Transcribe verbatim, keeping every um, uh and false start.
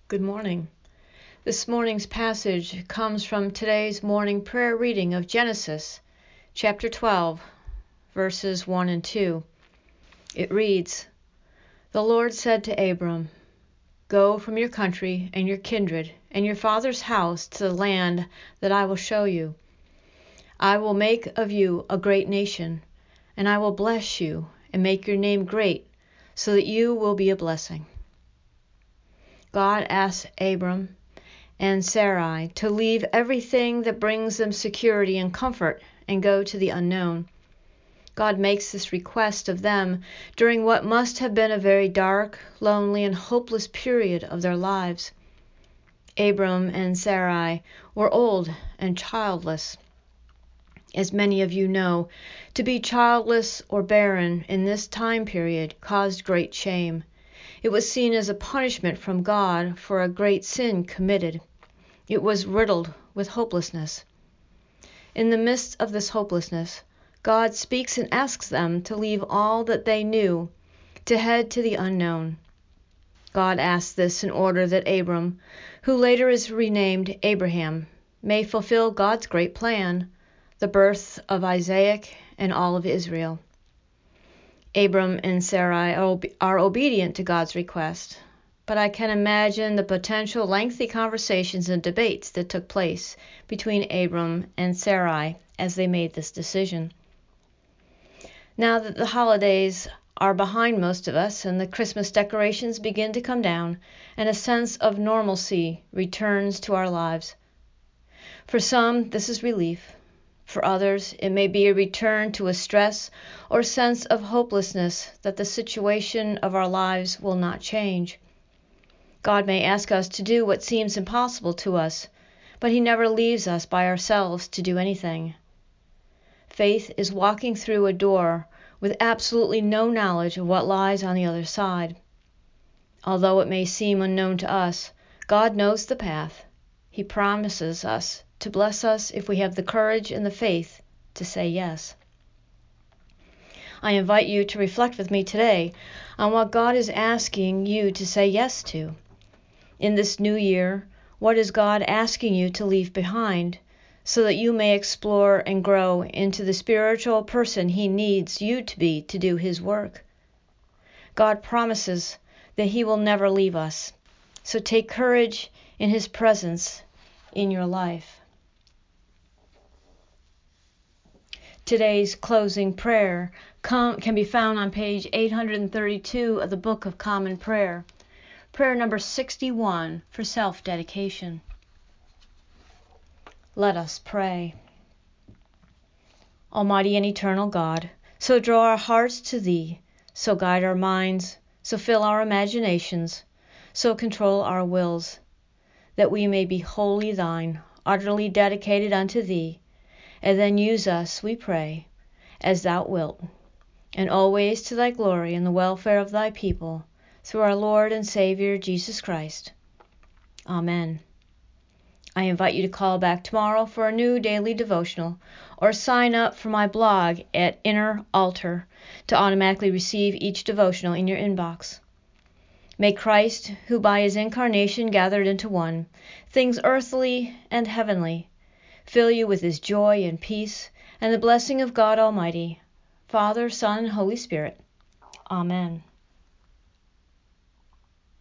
Good morning. This morning's passage comes from today's morning prayer reading of Genesis, chapter twelve, verses one and two. It reads, "The Lord said to Abram, 'Go from your country and your kindred and your father's house to the land that I will show you. I will make of you a great nation, and I will bless you and make your name great, so that you will be a blessing.'" God asked Abram and Sarai to leave everything that brings them security and comfort and go to the unknown. God makes this request of them during what must have been a very dark, lonely, and hopeless period of their lives. Abram and Sarai were old and childless. As many of you know, to be childless or barren in this time period caused great shame. It was seen as a punishment from God for a great sin committed. It was riddled with hopelessness. In the midst of this hopelessness, God speaks and asks them to leave all that they knew, to head to the unknown. God asks this in order that Abram, who later is renamed Abraham, may fulfill God's great plan, the birth of Isaac and all of Israel. Abram and Sarai are obedient to God's request, but I can imagine the potential lengthy conversations and debates that took place between Abram and Sarai as they made this decision. Now that the holidays are behind most of us and the Christmas decorations begin to come down and a sense of normalcy returns to our lives. For some, this is relief. For others, it may be a return to a stress or sense of hopelessness that the situation of our lives will not change. God may ask us to do what seems impossible to us, but He never leaves us by ourselves to do anything. Faith is walking through a door with absolutely no knowledge of what lies on the other side. Although it may seem unknown to us, God knows the path. He promises us to bless us if we have the courage and the faith to say yes. I invite you to reflect with me today on what God is asking you to say yes to. In this new year, what is God asking you to leave behind so that you may explore and grow into the spiritual person He needs you to be to do His work? God promises that He will never leave us, so take courage in His presence in your life. Today's closing prayer can be found on page eight hundred thirty-two of the Book of Common Prayer. Prayer number sixty-one for self-dedication. Let us pray. Almighty and eternal God, so draw our hearts to Thee, so guide our minds, so fill our imaginations, so control our wills, that we may be wholly Thine, utterly dedicated unto Thee, and then use us, we pray, as Thou wilt, and always to Thy glory and the welfare of Thy people, through our Lord and Savior Jesus Christ. Amen. I invite you to call back tomorrow for a new daily devotional, or sign up for my blog at Inner Altar to automatically receive each devotional in your inbox. May Christ, who by His incarnation gathered into one things earthly and heavenly, fill you with His joy and peace and the blessing of God Almighty, Father, Son, and Holy Spirit. Amen.